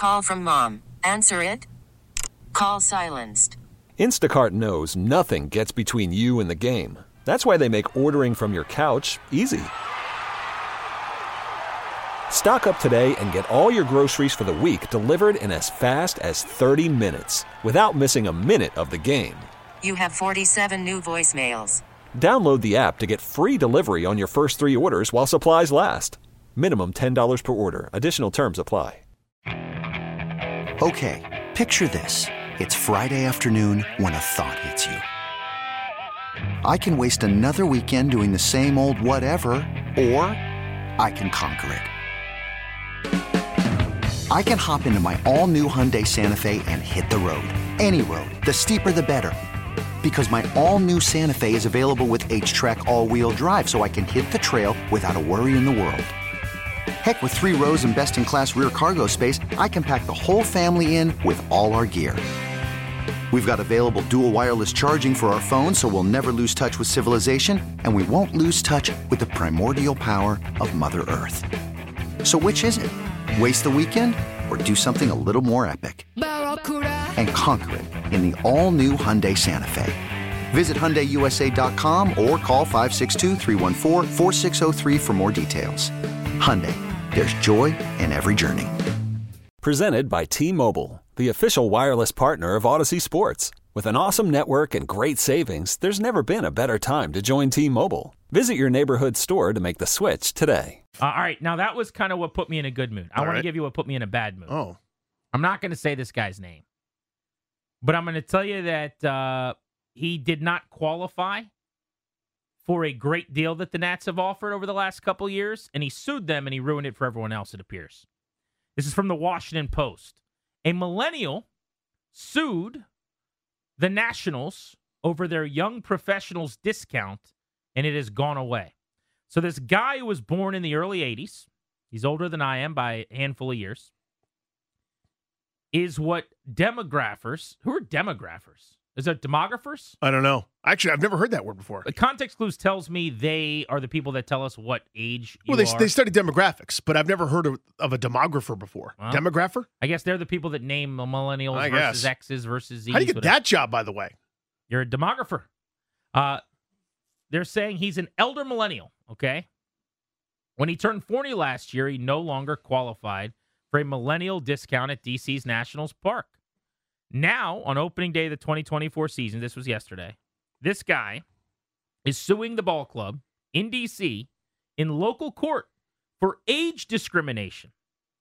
Call from mom. Answer it. Call silenced. Instacart knows nothing gets between you and the game. That's why they make ordering from your couch easy. Stock up today and get all your groceries for the week delivered in as fast as 30 minutes without missing a minute of the game. You have 47 new voicemails. Download the app to get free delivery on your first 3 orders while supplies last. Minimum $10 per order. Additional terms apply. Okay, picture this. It's Friday afternoon when a thought hits you. I can waste another weekend doing the same old whatever, or I can conquer it. I can hop into my all-new Hyundai Santa Fe and hit the road. Any road. The steeper the better. Because my all-new Santa Fe is available with H-Track all-wheel drive, so I can hit the trail without a worry in the world. Heck, with 3 rows and best-in-class rear cargo space, I can pack the whole family in with all our gear. We've got available dual wireless charging for our phones, so we'll never lose touch with civilization, and we won't lose touch with the primordial power of Mother Earth. So which is it? Waste the weekend or do something a little more epic? And conquer it in the all-new Hyundai Santa Fe. Visit HyundaiUSA.com or call 562-314-4603 for more details. Hyundai, there's joy in every journey. Presented by T-Mobile, the official wireless partner of Odyssey Sports. With an awesome network and great savings, there's never been a better time to join T-Mobile. Visit your neighborhood store to make the switch today. All right, now that was kind of what put me in a good mood. I want to give you what put me in a bad mood. Oh. I'm not going to say this guy's name, but I'm going to tell you that he did not qualify for a great deal that the Nats have offered over the last couple years, and he sued them, and he ruined it for everyone else, it appears. This is from the Washington Post. A millennial sued the Nationals over their young professionals discount, and it has gone away. So this guy who was born in the early 80s, he's older than I am by a handful of years, is what demographers, who are demographers? Is it demographers? I don't know. Actually, I've never heard that word before. The Context Clues tells me they are the people that tell us what age you Well, are. they study demographics, but I've never heard of a demographer before. Well, Demographer? I guess they're the people that name the millennials I versus guess. X's versus Z's. How do you get whatever. that job, by the way? You're a demographer. They're saying he's an elder millennial, okay? When he turned 40 last year, he no longer qualified for a millennial discount at DC's Nationals Park. Now, on opening day of the 2024 season, this was yesterday, this guy is suing the ball club in D.C. in local court for age discrimination.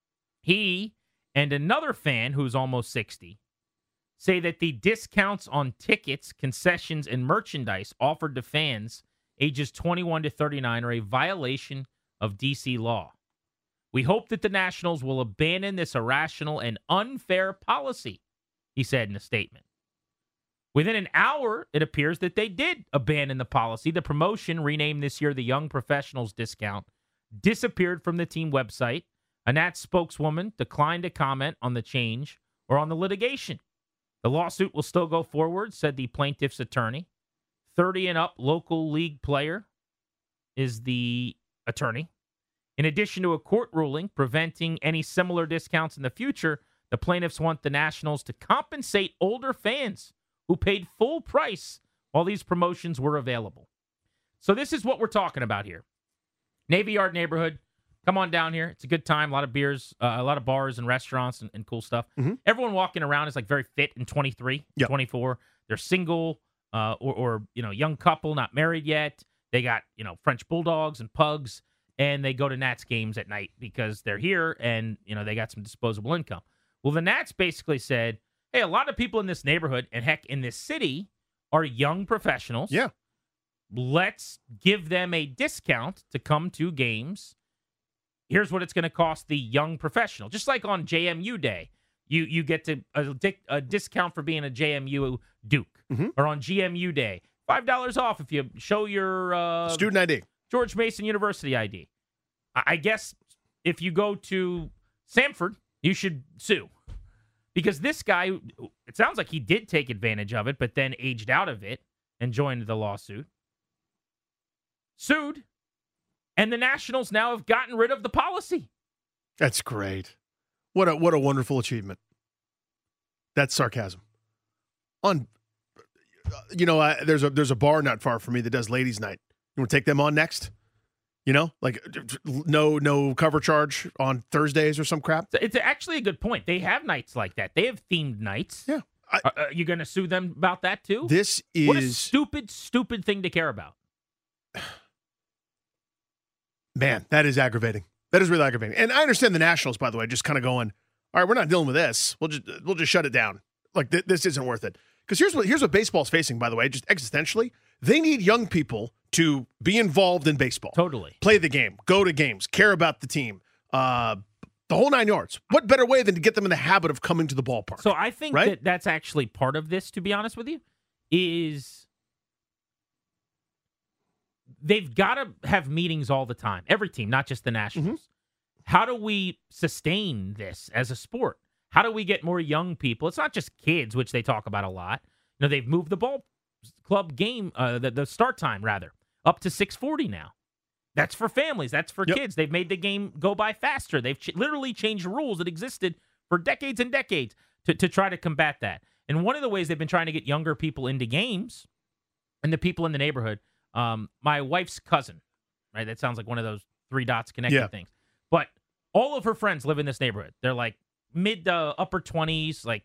He and another fan who's almost 60 say that the discounts on tickets, concessions, and merchandise offered to fans ages 21 to 39 are a violation of D.C. law. We hope that the Nationals will abandon this irrational and unfair policy, he said in a statement. Within an hour, it appears that they did abandon the policy. The promotion, renamed this year the Young Professionals Discount, disappeared from the team website. A Nats spokeswoman declined to comment on the change or on the litigation. The lawsuit will still go forward, said the plaintiff's attorney. 30 and up local league player is the attorney. In addition to a court ruling preventing any similar discounts in the future, the plaintiffs want the Nationals to compensate older fans who paid full price while these promotions were available. So this is what we're talking about here. Navy Yard neighborhood. Come on down here. It's a good time. A lot of beers, a lot of bars and restaurants and cool stuff. Mm-hmm. Everyone walking around is like very fit and 23, Yep. 24. They're single or young couple, not married yet. They got, French bulldogs and pugs, and they go to Nats games at night because they're here and, they got some disposable income. Well, the Nats basically said, hey, a lot of people in this neighborhood and heck in this city are young professionals. Yeah. Let's give them a discount to come to games. Here's what it's going to cost the young professional. Just like on JMU Day, you get a discount for being a JMU Duke. Mm-hmm. Or on GMU Day, $5 off if you show your student ID. George Mason University ID. I guess if you go to Samford, you should sue. Because this guy, it sounds like he did take advantage of it, but then aged out of it and joined the lawsuit. Sued. And the Nationals now have gotten rid of the policy. That's great. What a wonderful achievement. That's sarcasm. There's a bar not far from me that does ladies' night. You want to take them on next? Like no cover charge on Thursdays or some crap. It's actually a good point. They have nights like that. They have themed nights. Yeah. Are you going to sue them about that too? This is what a stupid thing to care about. Man, that is aggravating. That is really aggravating. And I understand the Nationals, by the way, just kind of going, all right, we're not dealing with this. We'll just shut it down. Like this isn't worth it. Because here's what baseball's facing, by the way, just existentially. They need young people to be involved in baseball. Totally. Play the game, go to games, care about the team, the whole 9 yards. What better way than to get them in the habit of coming to the ballpark? So I think that's actually part of this, to be honest with you, is they've got to have meetings all the time. Every team, not just the Nationals. Mm-hmm. How do we sustain this as a sport? How do we get more young people? It's not just kids, which they talk about a lot. They've moved the ball club game, the start time, rather, up to 6:40 now. That's for families. That's for kids. They've made the game go by faster. They've literally changed rules that existed for decades and decades to try to combat that. And one of the ways they've been trying to get younger people into games and the people in the neighborhood, my wife's cousin, right? That sounds like one of those 3 dots connected things. But all of her friends live in this neighborhood. They're like mid to upper 20s, like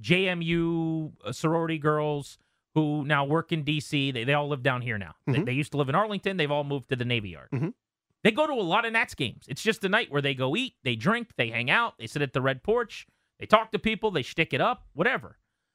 JMU sorority girls who now work in D.C. They all live down here now. Mm-hmm. They used to live in Arlington. They've all moved to the Navy Yard. Mm-hmm. They go to a lot of Nats games. It's just a night where they go eat, they drink, they hang out, they sit at the red porch, they talk to people, they shtick it up, whatever.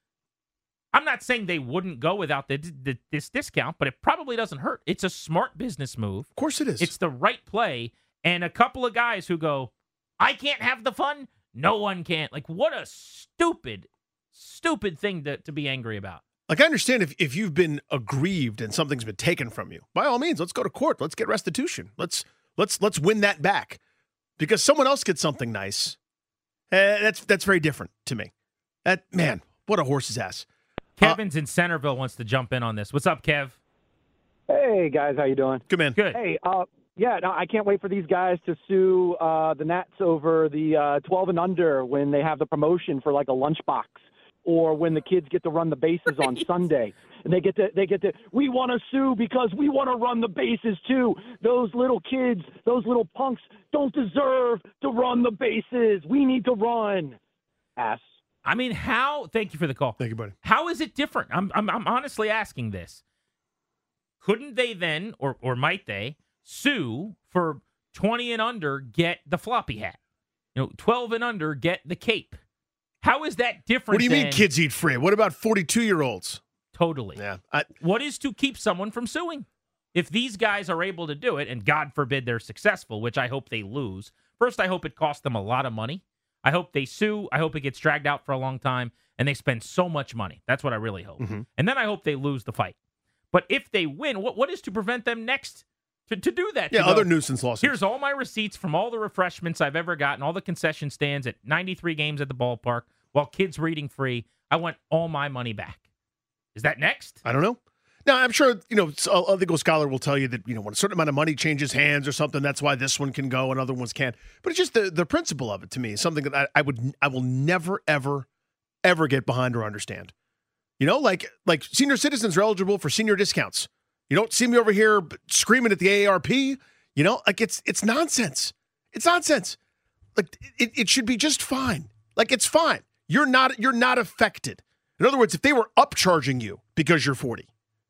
I'm not saying they wouldn't go without this discount, but it probably doesn't hurt. It's a smart business move. Of course it is. It's the right play. And a couple of guys who go, I can't have the fun. No one can. Like, what a stupid thing to be angry about. Like, I understand if you've been aggrieved and something's been taken from you, by all means, let's go to court. Let's get restitution. Let's win that back because someone else gets something nice. That's very different to me. Man, what a horse's ass. Kevin's in Centerville wants to jump in on this. What's up, Kev? Hey, guys. How you doing? Good, man. Good. Hey, I can't wait for these guys to sue the Nats over the 12 and under when they have the promotion for like a lunchbox, or when the kids get to run the bases on Sunday, and they get to. We want to sue because we want to run the bases too. Those little kids, those little punks, don't deserve to run the bases. We need to run. Ass. I mean, how? Thank you for the call. Thank you, buddy. How is it different? I'm honestly asking this. Couldn't they then, or might they, sue for 20 and under, get the floppy hat? 12 and under, get the cape. How is that different? What do you mean kids eat free? What about 42-year-olds? Totally. Yeah. What is to keep someone from suing? If these guys are able to do it, and God forbid they're successful, which I hope they lose. First, I hope it costs them a lot of money. I hope they sue. I hope it gets dragged out for a long time, and they spend so much money. That's what I really hope. Mm-hmm. And then I hope they lose the fight. But if they win, what is to prevent them next to do that? Yeah, other nuisance lawsuits. Here's all my receipts from all the refreshments I've ever gotten, all the concession stands at 93 games at the ballpark, while kids were eating free. I want all my money back. Is that next? I don't know. Now, I'm sure, a legal scholar will tell you that, when a certain amount of money changes hands or something, that's why this one can go and other ones can't. But it's just the principle of it to me is something that I will never, ever, ever get behind or understand. Like senior citizens are eligible for senior discounts. You don't see me over here screaming at the AARP. Like it's nonsense. It's nonsense. Like it should be just fine. Like it's fine. You're not affected. In other words, if they were upcharging you because you're 40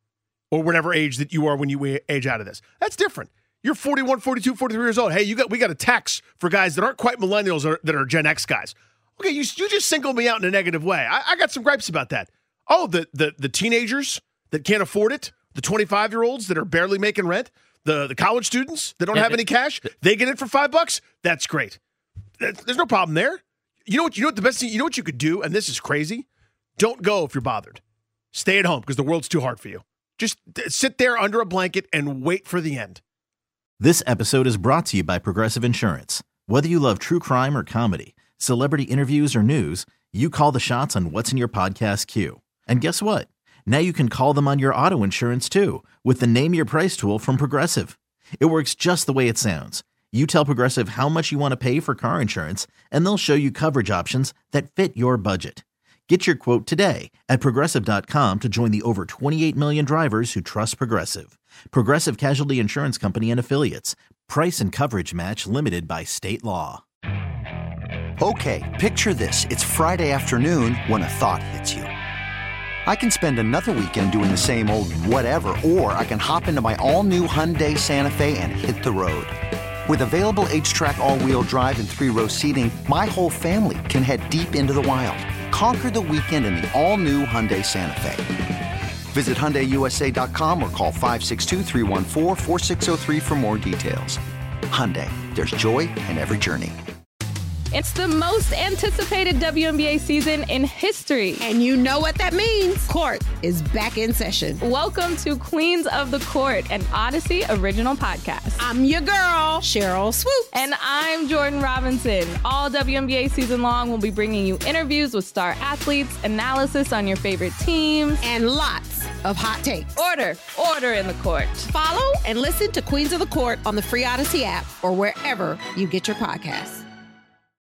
or whatever age that you are when you age out of this, that's different. You're 41, 42, 43 years old. Hey, we got a tax for guys that aren't quite millennials or that are Gen X guys. Okay, you just singled me out in a negative way. I got some gripes about that. Oh, the teenagers that can't afford it, the 25-year-olds that are barely making rent, the college students that don't have any cash, they get it for $5. That's great. There's no problem there. You know what the best thing, what you could do, and this is crazy? Don't go if you're bothered. Stay at home because the world's too hard for you. Just sit there under a blanket and wait for the end. This episode is brought to you by Progressive Insurance. Whether you love true crime or comedy, celebrity interviews or news, you call the shots on what's in your podcast queue. And guess what? Now you can call them on your auto insurance too with the Name Your Price tool from Progressive. It works just the way it sounds. You tell Progressive how much you want to pay for car insurance, and they'll show you coverage options that fit your budget. Get your quote today at Progressive.com to join the over 28 million drivers who trust Progressive. Progressive Casualty Insurance Company and Affiliates. Price and coverage match limited by state law. Okay, picture this. It's Friday afternoon when a thought hits you. I can spend another weekend doing the same old whatever, or I can hop into my all-new Hyundai Santa Fe and hit the road. With available H-Track all-wheel drive and 3-row seating, my whole family can head deep into the wild. Conquer the weekend in the all-new Hyundai Santa Fe. Visit HyundaiUSA.com or call 562-314-4603 for more details. Hyundai, there's joy in every journey. It's the most anticipated WNBA season in history. And you know what that means. Court is back in session. Welcome to Queens of the Court, an Odyssey original podcast. I'm your girl, Cheryl Swoops. And I'm Jordan Robinson. All WNBA season long, we'll be bringing you interviews with star athletes, analysis on your favorite teams, and lots of hot takes. Order in the court. Follow and listen to Queens of the Court on the free Odyssey app or wherever you get your podcasts.